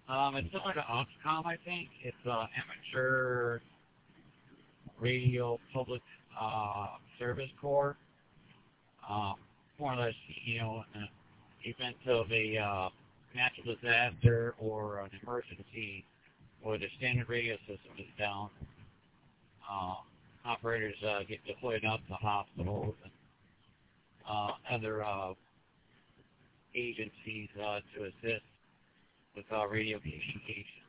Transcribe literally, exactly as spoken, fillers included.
Um, it's similar to Oxcom, I think. It's uh, amateur radio public uh, service corps. Um, more or less, you know, in the event of a uh, natural disaster or an emergency where the standard radio system is down, uh, operators uh, get deployed out to hospitals and uh, other uh, agencies uh, to assist with uh, radio communication.